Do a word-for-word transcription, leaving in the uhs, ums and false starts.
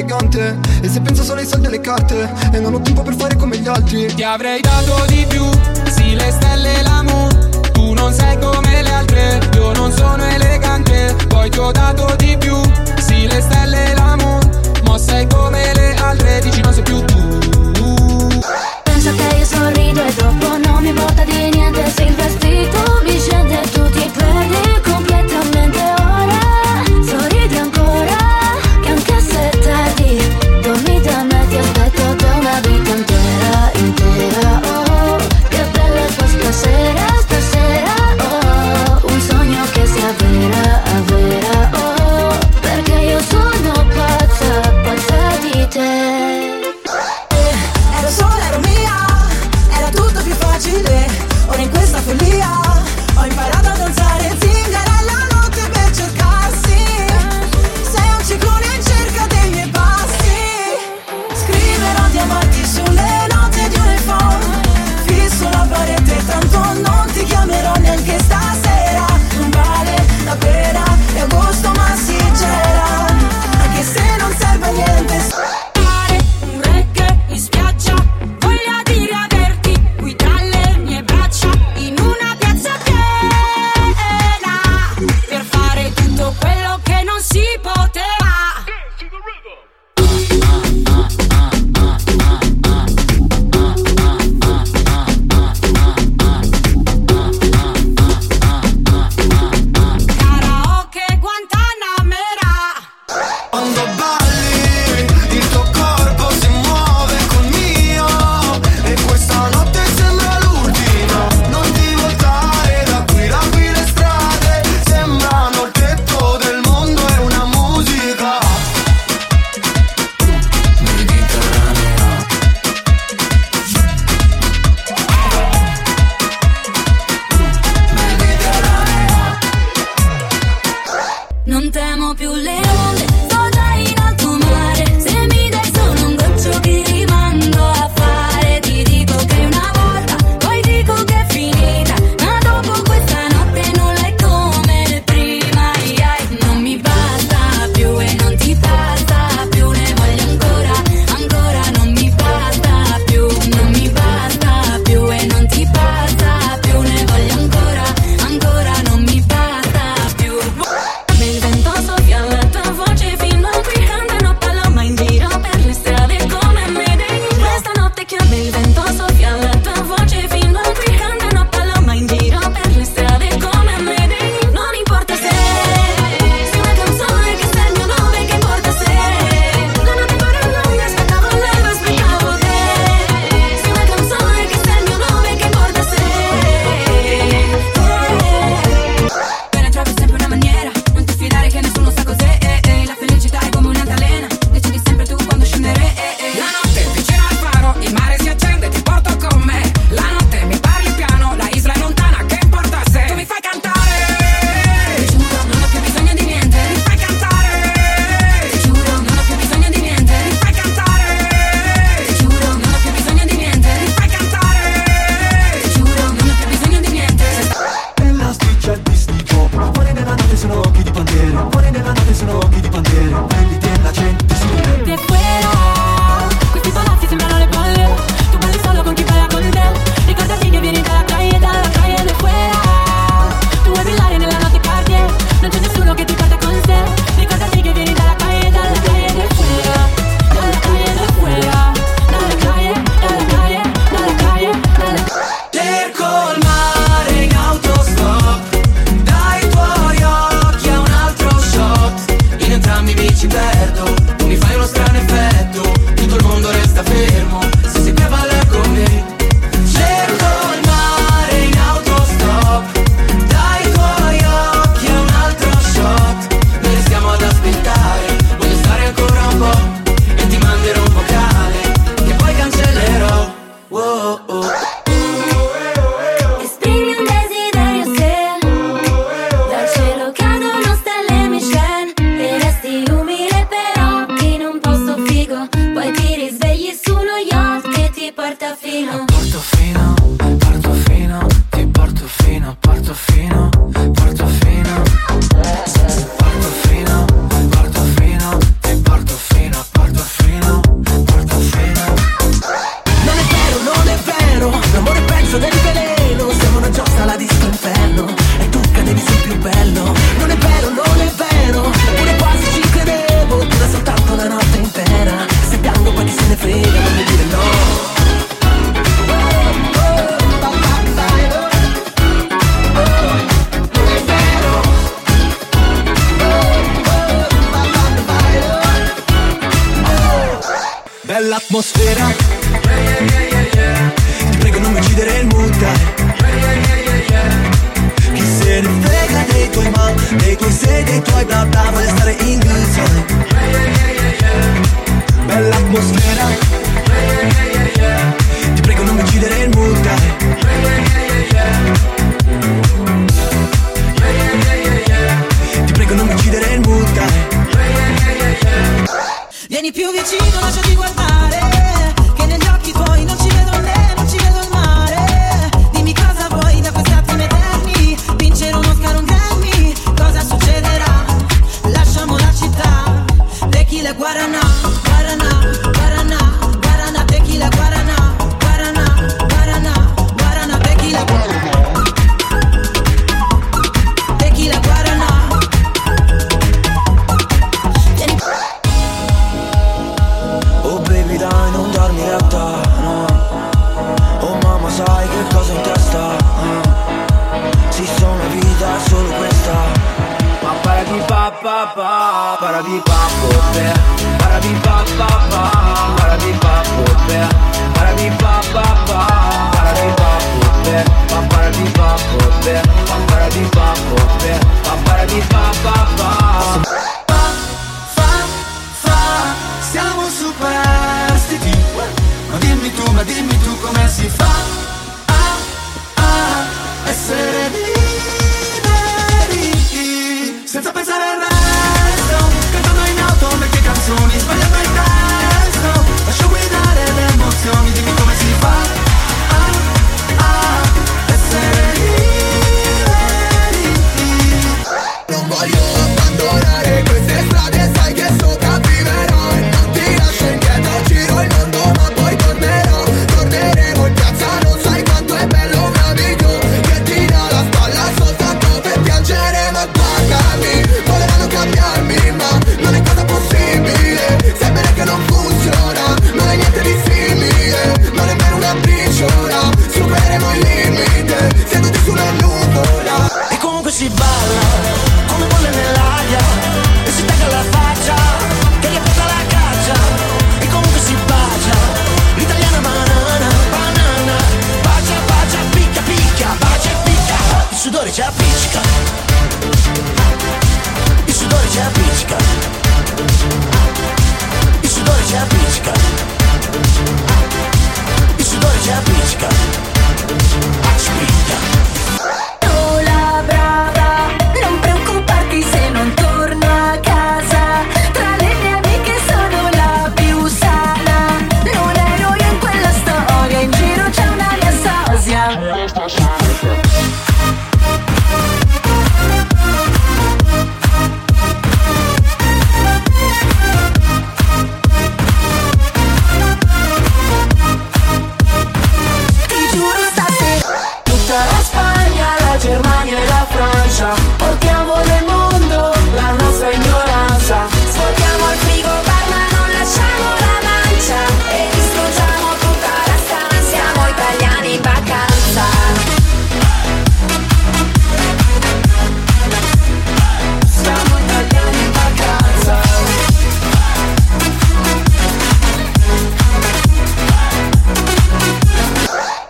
elegante. E se penso solo ai soldi e alle carte, e non ho tempo per fare come gli altri. Ti avrei dato di più, sì le stelle e l'amore. Tu non sei come le altre, io non sono elegante. Poi ti ho dato di più, sì le stelle e l'amore. Ma sei come le altre, dici non sei più tu. Pensa che io sorrido e dopo non mi importa di niente. Se il vestito mi scende tu ti perdi completamente. Ora sorridi ancora, che anche se è tardi dormi da me, ti aspetto da una vita intera, intera. Oh, che bella questa sera, stasera. Oh, un sogno che si avvera, avvera. Oh, perché io sono pazza, pazza di te. Ero sola, ero mia, era tutto più facile. Ora in questa follia ho imparato a danzare in zingara la notte per cercarsi. Sei un ciclone in cerca dei miei passi. Scriverò di amarti sulle note di un iPhone. Fisso la parete, tanto non ti chiamerò neanche stasera. Non vale la pena, è agosto ma si gela, anche se non serve a niente. Un reggae in spiaggia, voglia di riaverti qui tra le mie braccia. l'atmosfera. Yeah, yeah, yeah, yeah, yeah. Ti prego non mi uccidere il mood, dai. Yeah, yeah, yeah, yeah, yeah. Chi se ne frega dei tuoi ma, dei tuoi se, dei tuoi bla bla, voglio stare in good time. Yeah, yeah, yeah, yeah, yeah. Bella atmosfera. Yeah, yeah, yeah, yeah, yeah. Ti prego non mi uccidere il mood, dai. Yeah, yeah, yeah, yeah, yeah. Yeah, yeah, yeah, yeah, yeah. Ti prego non mi uccidere il mood, dai. Yeah, yeah, yeah, yeah, yeah. Vieni più vicino, lasciati guardare, che negli occhi tuoi non ci vedo il me, non ci vedo il mare. Dimmi cosa vuoi da questi attimi eterni, vincere uno Oscar, un Grammy, cosa succederà? Lasciamo la città, tequila guaraná, guaraná, guaraná, guaraná, tequila guaraná, guaraná, guaraná, guaraná, tequila guaraná, tequila guaraná. Vieni. Oh baby dai non darmi retta, no. Oh mamma sai che cosa in testa, uh. Sì sono una vita è solo questa. Ma para di pa pa pa, para di pa po pe, para di pa pa pa, para di pa po pe, para di pa pa pa, para di pa po pe, pa para di pa po pe, pa para di pa po pe, pa para di pa pa pa. Siamo superstiti, ma dimmi tu, ma dimmi tu come si fa a, a essere liberi, senza pensare al resto, cantando in auto vecchie canzoni, sbagliando il testo, lascio guidare le emozioni, dimmi come si fa a, a essere liberi. Non voglio abbandonare queste strade, sai che sopravviverò. Giro il mondo ma poi tornerò, torneremo in piazza, non sai quanto è bello un amico che ti dà la spalla soltanto per piangere, ma guardami, voleranno cambiarmi ma non è cosa possibile, sai bene che non funziona, non è niente di simile, non è nemmeno una briciola, supereremo il limite, seduti sulla nuvola. E comunque si balla, come bolle nell'aria, e si taglia la faccia, che gli porta la caccia. Si bacia, l'italiana banana, banana, bacia, bacia, picchia, picchia, bacia e picchia, il sudore ci appiccica, il sudore ci appiccica, il sudore ci appiccica, il sudore ci appiccica, appiccica. Sola brava, non preoccuparti se non torno a casa, tra le mie amiche sono la più sana, non ero io in quella storia, in giro c'è una mia sosia. Ti giuro stasera tutta la Spagna, la Germania e la Francia portiamo